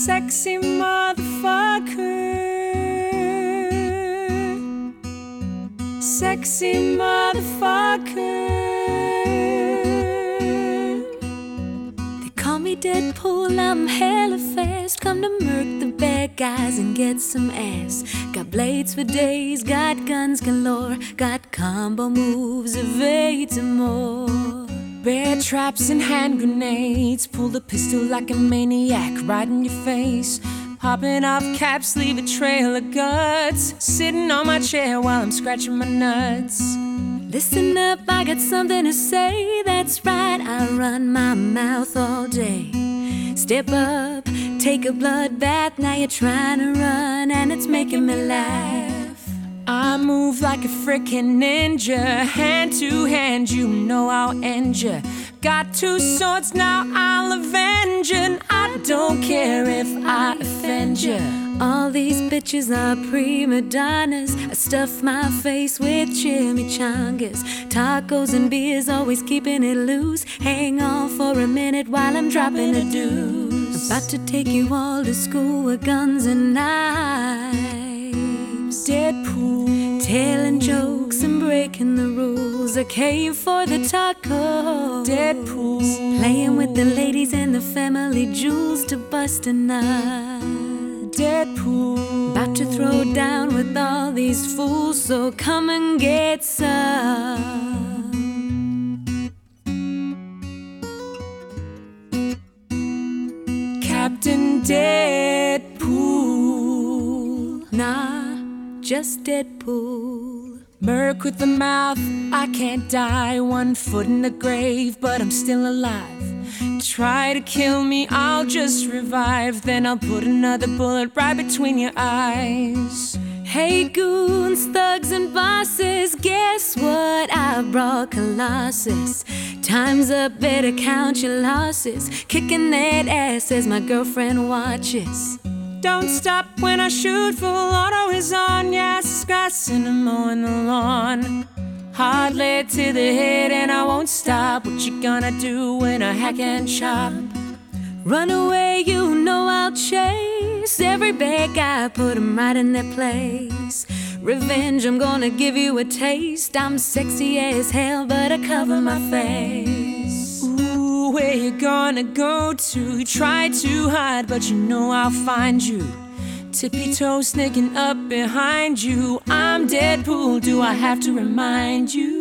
Sexy motherfucker. Sexy motherfucker. They call me Deadpool, I'm hella fast. Come to murk the bad guys and get some ass. Got blades for days, got guns galore, got combo moves of 8 or more. Bear traps and hand grenades, pull the pistol like a maniac right in your face. Popping off caps, leave a trail of guts. Sitting on my chair while I'm scratching my nuts. Listen up, I got something to say. That's right, I run my mouth all day. Step up, take a blood bath. Now you're trying to run and it's making me laugh. I move like a frickin' ninja, hand to hand, you know I'll end ya. Got 2 swords, now I'll avenge ya. And I don't care if I offend ya. All these bitches are prima donnas. I stuff my face with chimichangas. Tacos and beers, always keeping it loose. Hang on for a minute while I'm dropping a deuce. About to take you all to school with guns and knives. Deadpool, telling jokes and breaking the rules. I came for the tacos. Deadpool, playing with the ladies and the family jewels to bust a nut. Deadpool, about to throw down with all these fools, so come and get some. Captain Deadpool, nah, just Deadpool. Merc with the mouth, I can't die. 1 foot in the grave, but I'm still alive. Try to kill me, I'll just revive. Then I'll put another bullet right between your eyes. Hey goons, thugs and bosses, guess what? I brought Colossus. Time's up, better count your losses. Kicking that ass as my girlfriend watches. Don't stop when I shoot, full auto is on. Yes, grassing and mowing the lawn. Hard lead to the head and I won't stop. What you gonna do when I hack and chop? Run away, you know I'll chase every bad guy, put 'em right in their place. Revenge, I'm gonna give you a taste. I'm sexy as hell, but I cover my face. Ooh, where you gonna go to? You try to hide, but you know I'll find you. Tippy toes sneaking up behind you. I'm Deadpool, do I have to remind you?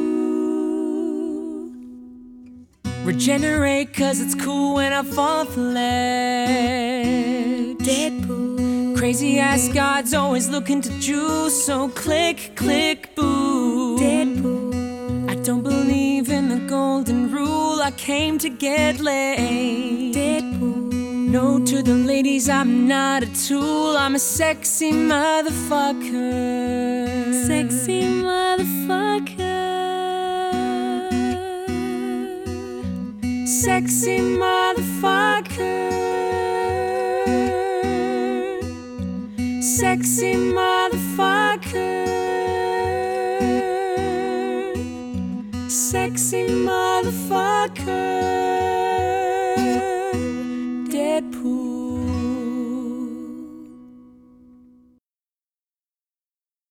Regenerate, cause it's cool when I fall off the ledge. Deadpool, crazy ass gods always looking to juice, so click, click, boo. Deadpool, I don't believe in the golden rule, I came to get laid. Deadpool, no to the ladies, I'm not a tool, I'm a sexy motherfucker. Sexy motherfucker. Sexy motherfucker. Sexy motherfucker. Sexy motherfucker.